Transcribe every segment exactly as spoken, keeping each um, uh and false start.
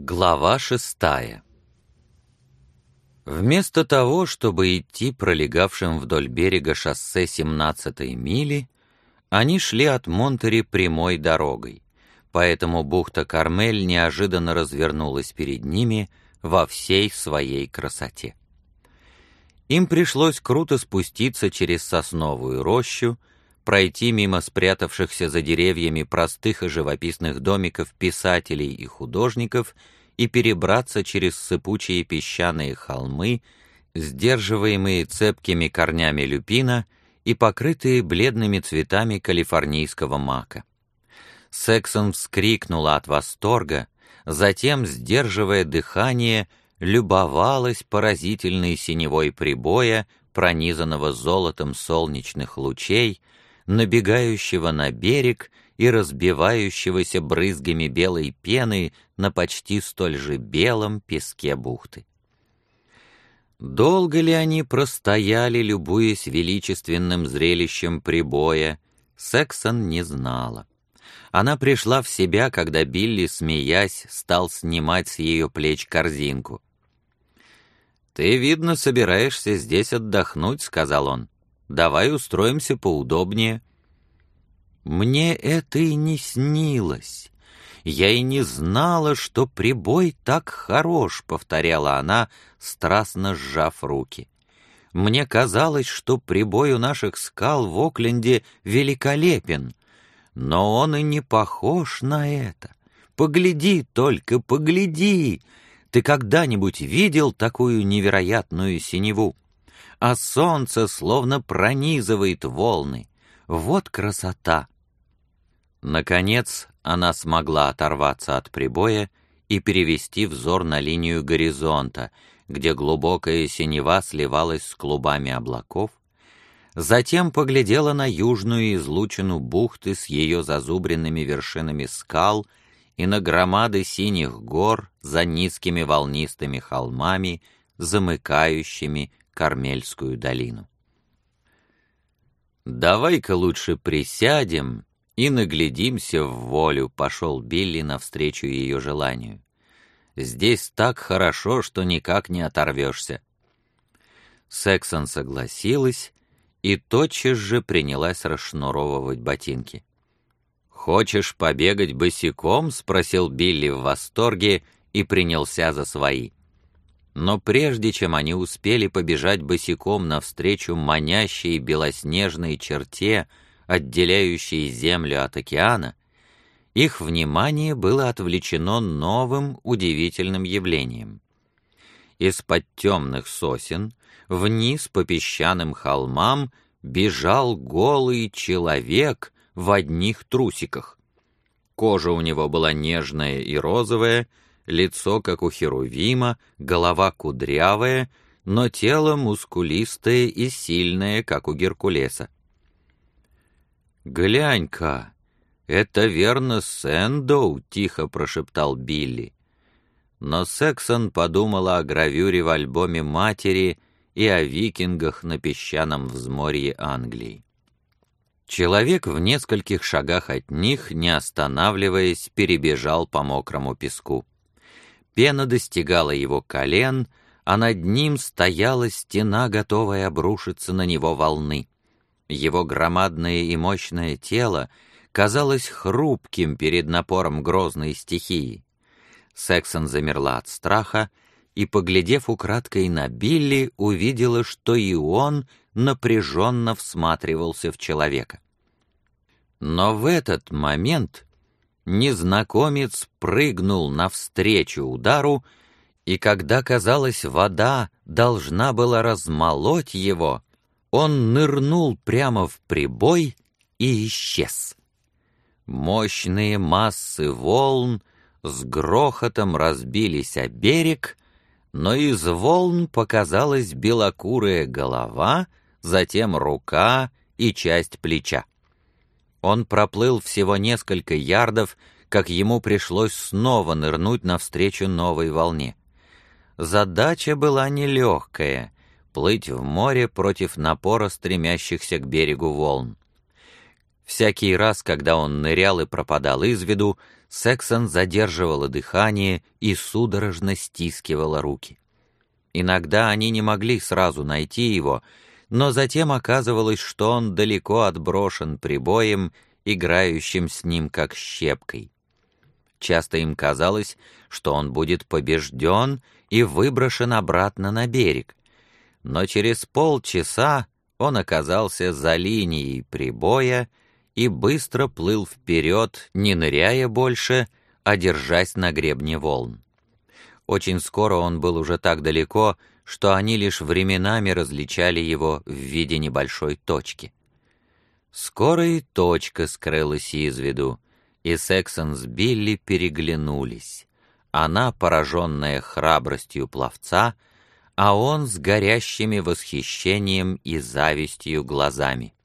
Глава шестая. Вместо того, чтобы идти пролегавшим вдоль берега шоссе семнадцатой мили, они шли от Монтери прямой дорогой, поэтому бухта Кармель неожиданно развернулась перед ними во всей своей красоте. Им пришлось круто спуститься через сосновую рощу, пройти мимо спрятавшихся за деревьями простых и живописных домиков писателей и художников и перебраться через сыпучие песчаные холмы, сдерживаемые цепкими корнями люпина и покрытые бледными цветами калифорнийского мака. Сексон вскрикнула от восторга, затем, сдерживая дыхание, любовалась поразительной синевой прибоя, пронизанного золотом солнечных лучей, набегающего на берег и разбивающегося брызгами белой пены на почти столь же белом песке бухты. Долго ли они простояли, любуясь величественным зрелищем прибоя, Сексон не знала. Она пришла в себя, когда Билли, смеясь, стал снимать с ее плеч корзинку. «Ты, видно, собираешься здесь отдохнуть», — сказал он. «Давай устроимся поудобнее». «Мне это и не снилось. Я и не знала, что прибой так хорош», — повторяла она, страстно сжав руки. «Мне казалось, что прибой у наших скал в Окленде великолепен, но он и не похож на это. Погляди только, погляди! Ты когда-нибудь видел такую невероятную синеву? А солнце словно пронизывает волны. Вот красота!» Наконец она смогла оторваться от прибоя и перевести взор на линию горизонта, где глубокая синева сливалась с клубами облаков, затем поглядела на южную излучину бухты с ее зазубренными вершинами скал и на громады синих гор за низкими волнистыми холмами, замыкающими Кармельскую долину. «Давай-ка лучше присядем и наглядимся в волю», — пошел Билли навстречу ее желанию. «Здесь так хорошо, что никак не оторвешься». Сексон согласилась и тотчас же принялась расшнуровывать ботинки. «Хочешь побегать босиком?» — спросил Билли в восторге и принялся за свои. Но прежде чем они успели побежать босиком навстречу манящей белоснежной черте, отделяющей землю от океана, их внимание было отвлечено новым удивительным явлением. Из-под темных сосен вниз по песчаным холмам бежал голый человек в одних трусиках. Кожа у него была нежная и розовая, лицо, как у херувима, голова кудрявая, но тело мускулистое и сильное, как у Геркулеса. «Глянь-ка, это верно Сэндоу», — тихо прошептал Билли. Но Сексон подумала о гравюре в альбоме матери и о викингах на песчаном взморье Англии. Человек в нескольких шагах от них, не останавливаясь, перебежал по мокрому песку. Пена достигала его колен, а над ним стояла стена, готовая обрушиться на него волны. Его громадное и мощное тело казалось хрупким перед напором грозной стихии. Сексон замерла от страха и, поглядев украдкой на Билли, увидела, что и он напряженно всматривался в человека. Но в этот момент незнакомец прыгнул навстречу удару, и когда, казалось, вода должна была размолоть его, он нырнул прямо в прибой и исчез. Мощные массы волн с грохотом разбились о берег, но из волн показалась белокурая голова, затем рука и часть плеча. Он проплыл всего несколько ярдов, как ему пришлось снова нырнуть навстречу новой волне. Задача была нелегкая — плыть в море против напора стремящихся к берегу волн. Всякий раз, когда он нырял и пропадал из виду, Сексон задерживала дыхание и судорожно стискивала руки. Иногда они не могли сразу найти его, но затем оказывалось, что он далеко отброшен прибоем, играющим с ним как щепкой. Часто им казалось, что он будет побежден и выброшен обратно на берег, но через полчаса он оказался за линией прибоя и быстро плыл вперед, не ныряя больше, а держась на гребне волн. Очень скоро он был уже так далеко, что они лишь временами различали его в виде небольшой точки. Скоро и точка скрылась из виду, и Сексон с Билли переглянулись. Она, пораженная храбростью пловца, а он с горящими восхищением и завистью глазами.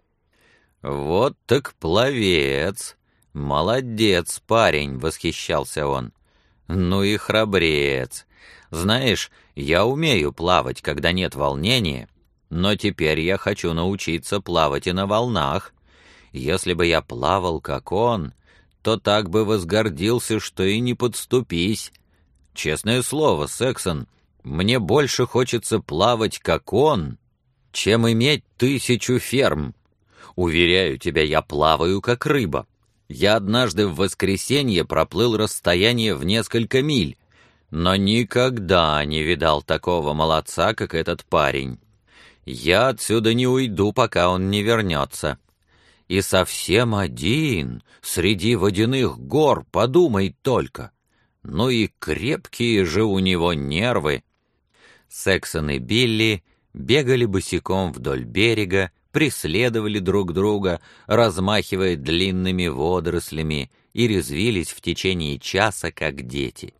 «Вот так пловец! Молодец, парень!» — восхищался он. «Ну и храбрец! Знаешь, я умею плавать, когда нет волнения, но теперь я хочу научиться плавать и на волнах. Если бы я плавал, как он, то так бы возгордился, что и не подступись. Честное слово, Сексон, мне больше хочется плавать, как он, чем иметь тысячу ферм. Уверяю тебя, я плаваю, как рыба. Я однажды в воскресенье проплыл расстояние в несколько миль, но никогда не видал такого молодца, как этот парень. Я отсюда не уйду, пока он не вернется. И совсем один, среди водяных гор, подумай только. Ну и крепкие же у него нервы». Сексон и Билли бегали босиком вдоль берега, преследовали друг друга, размахивая длинными водорослями, и резвились в течение часа, как дети.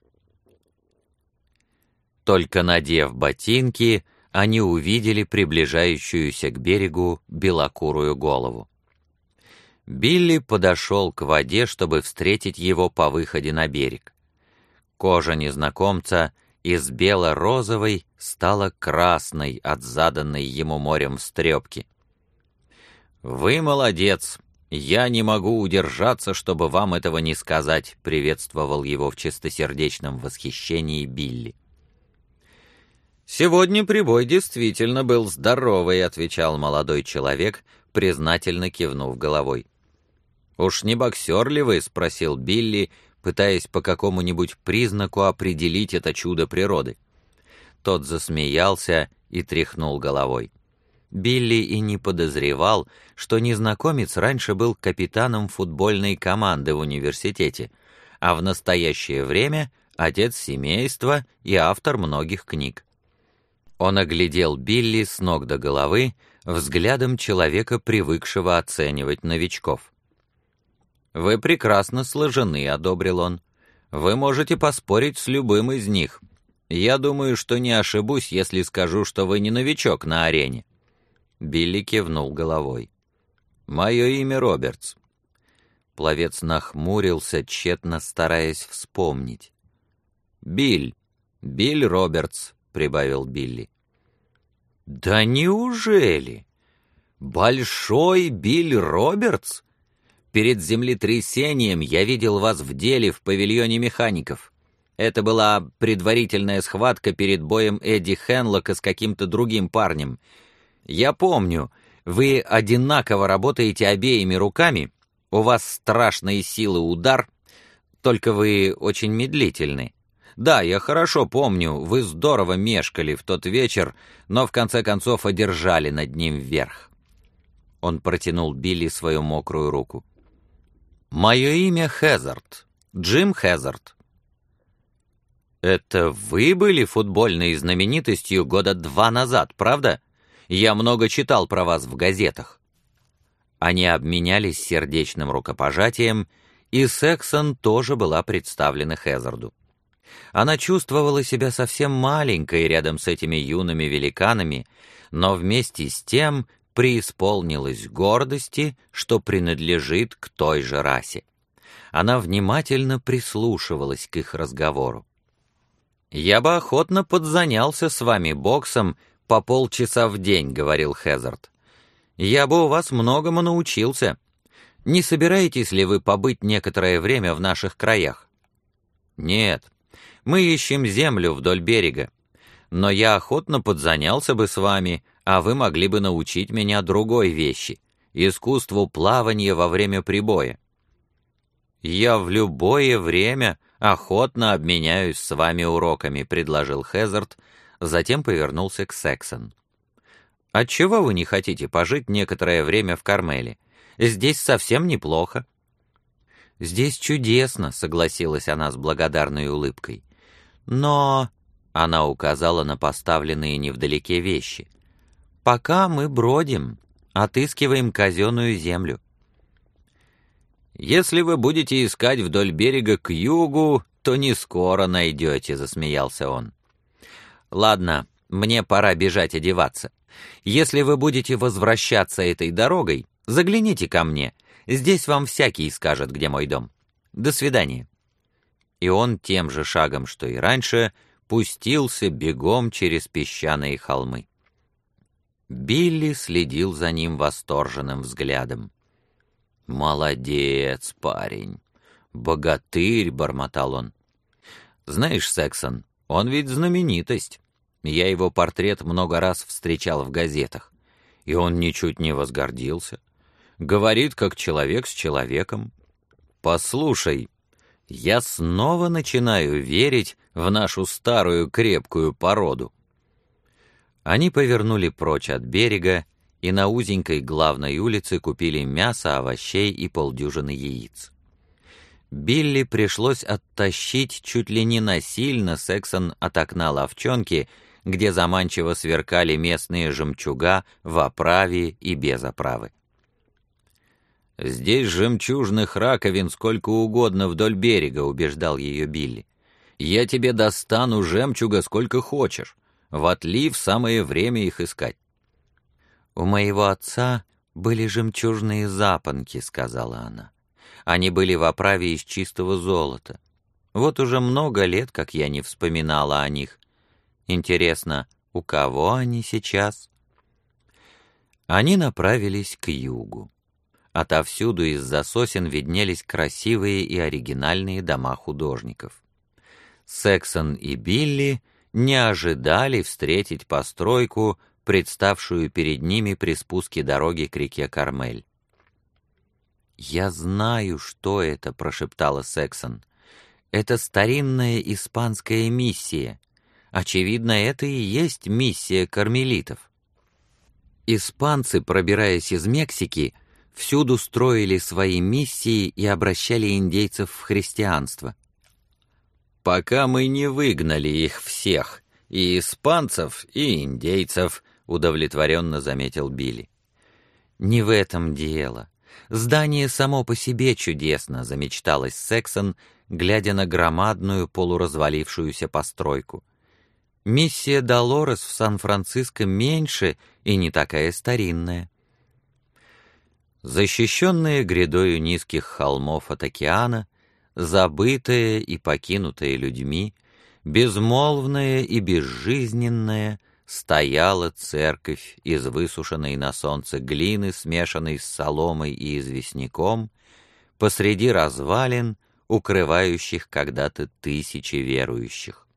Только надев ботинки, они увидели приближающуюся к берегу белокурую голову. Билли подошел к воде, чтобы встретить его по выходе на берег. Кожа незнакомца из бело-розовой стала красной от заданной ему морем встрепки. «Вы молодец! Я не могу удержаться, чтобы вам этого не сказать», — приветствовал его в чистосердечном восхищении Билли. «Сегодня прибой действительно был здоровый», — отвечал молодой человек, признательно кивнув головой. «Уж не боксер ли вы?» — спросил Билли, пытаясь по какому-нибудь признаку определить это чудо природы. Тот засмеялся и тряхнул головой. Билли и не подозревал, что незнакомец раньше был капитаном футбольной команды в университете, а в настоящее время отец семейства и автор многих книг. Он оглядел Билли с ног до головы взглядом человека, привыкшего оценивать новичков. «Вы прекрасно сложены», — одобрил он. «Вы можете поспорить с любым из них. Я думаю, что не ошибусь, если скажу, что вы не новичок на арене». Билли кивнул головой. «Мое имя Робертс». Пловец нахмурился, тщетно стараясь вспомнить. «Биль, Биль Робертс», — прибавил Билли. «Да неужели? Большой Биль Робертс? Перед землетрясением я видел вас в деле в павильоне механиков. Это была предварительная схватка перед боем Эдди Хенлока с каким-то другим парнем. Я помню, вы одинаково работаете обеими руками, у вас страшной силы удар, только вы очень медлительны. Да, я хорошо помню, вы здорово мешкали в тот вечер, но в конце концов одержали над ним верх». Он протянул Билли свою мокрую руку. «Мое имя Хезард, Джим Хезард». «Это вы были футбольной знаменитостью года два назад, правда? Я много читал про вас в газетах». Они обменялись сердечным рукопожатием, и Сексон тоже была представлена Хезарду. Она чувствовала себя совсем маленькой рядом с этими юными великанами, но вместе с тем преисполнилась гордости, что принадлежит к той же расе. Она внимательно прислушивалась к их разговору. «Я бы охотно подзанялся с вами боксом по полчаса в день», — говорил Хезард. «Я бы у вас многому научился. Не собираетесь ли вы побыть некоторое время в наших краях? Нет, мы ищем землю вдоль берега, но я охотно подзанялся бы с вами, а вы могли бы научить меня другой вещи — искусству плавания во время прибоя. Я в любое время охотно обменяюсь с вами уроками, предложил Хезард, затем повернулся к Сексон. Отчего вы не хотите пожить некоторое время в Кармеле? Здесь совсем неплохо. Здесь чудесно, согласилась она с благодарной улыбкой. Но она указала на поставленные невдалеке вещи. Пока мы бродим, отыскиваем казенную землю. Если вы будете искать вдоль берега к югу, то не скоро найдете, засмеялся он. Ладно, мне пора бежать одеваться. Если вы будете возвращаться этой дорогой, загляните ко мне. Здесь вам всякий скажет, где мой дом. До свидания. И он тем же шагом, что и раньше, пустился бегом через песчаные холмы. Билли следил за ним восторженным взглядом. «Молодец, парень! Богатырь!» — бормотал он. «Знаешь, Сексон, он ведь знаменитость. Я его портрет много раз встречал в газетах, и он ничуть не возгордился. Говорит, как человек с человеком. Послушай, я снова начинаю верить в нашу старую крепкую породу». Они повернули прочь от берега и на узенькой главной улице купили мясо, овощей и полдюжины яиц. Билли пришлось оттащить чуть ли не насильно Сексон от окна лавчонки, где заманчиво сверкали местные жемчуга в оправе и без оправы. «Здесь жемчужных раковин сколько угодно вдоль берега», — убеждал ее Билли. «Я тебе достану жемчуга сколько хочешь. В отлив самое время их искать». «У моего отца были жемчужные запонки», — сказала она. «Они были в оправе из чистого золота. Вот уже много лет, как я не вспоминала о них. Интересно, у кого они сейчас?» Они направились к югу. Отовсюду из-за сосен виднелись красивые и оригинальные дома художников. Сексон и Билли не ожидали встретить постройку, представшую перед ними при спуске дороги к реке Кармель. «Я знаю, что это», — прошептала Сексон. «Это старинная испанская миссия. Очевидно, это и есть миссия кармелитов». Испанцы, пробираясь из Мексики, всюду строили свои миссии и обращали индейцев в христианство. «Пока мы не выгнали их всех, и испанцев, и индейцев», — удовлетворенно заметил Билли. «Не в этом дело. Здание само по себе чудесно», — замечталась Сексон, глядя на громадную полуразвалившуюся постройку. «Миссия Долорес в Сан-Франциско меньше и не такая старинная». Защищенная грядою низких холмов от океана, забытая и покинутая людьми, безмолвная и безжизненная, стояла церковь из высушенной на солнце глины, смешанной с соломой и известняком, посреди развалин, укрывающих когда-то тысячи верующих.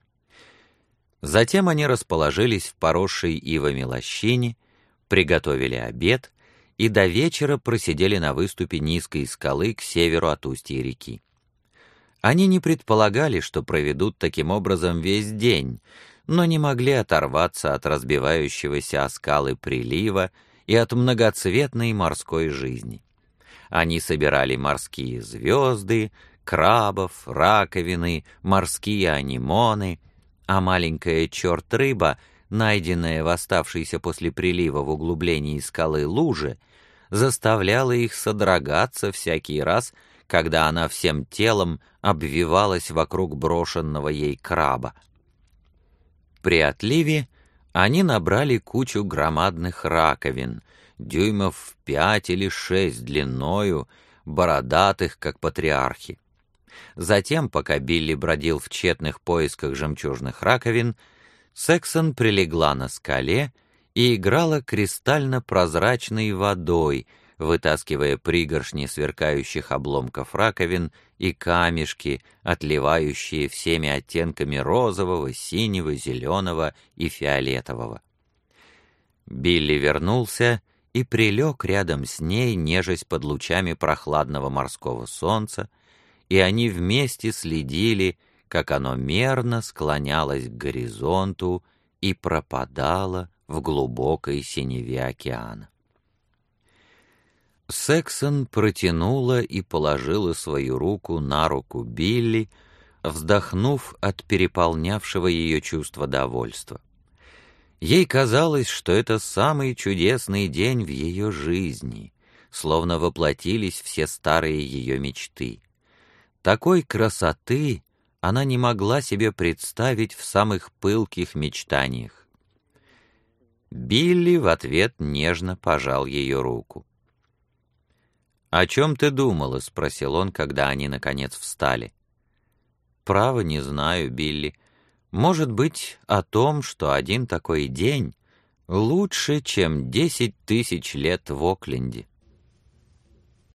Затем они расположились в поросшей ивами лощине, приготовили обед и до вечера просидели на выступе низкой скалы к северу от устья реки. Они не предполагали, что проведут таким образом весь день, но не могли оторваться от разбивающегося о скалы прилива и от многоцветной морской жизни. Они собирали морские звезды, крабов, раковины, морские анимоны, а маленькая черт-рыба, найденная в оставшейся после прилива в углублении скалы луже, заставляла их содрогаться всякий раз, когда она всем телом обвивалась вокруг брошенного ей краба. При отливе они набрали кучу громадных раковин, дюймов в пять или шесть длиною, бородатых, как патриархи. Затем, пока Билли бродил в тщетных поисках жемчужных раковин, Сексон прилегла на скале и играла кристально-прозрачной водой, вытаскивая пригоршни сверкающих обломков раковин и камешки, отливающие всеми оттенками розового, синего, зеленого и фиолетового. Билли вернулся и прилег рядом с ней, нежась под лучами прохладного морского солнца, и они вместе следили, как оно мерно склонялось к горизонту и пропадало в глубокой синеве океана. Сексон протянула и положила свою руку на руку Билли, вздохнув от переполнявшего ее чувства довольства. Ей казалось, что это самый чудесный день в ее жизни, словно воплотились все старые ее мечты. Такой красоты она не могла себе представить в самых пылких мечтаниях. Билли в ответ нежно пожал ее руку. «О чем ты думала?» — спросил он, когда они, наконец, встали. «Право не знаю, Билли. Может быть, о том, что один такой день лучше, чем десять тысяч лет в Окленде».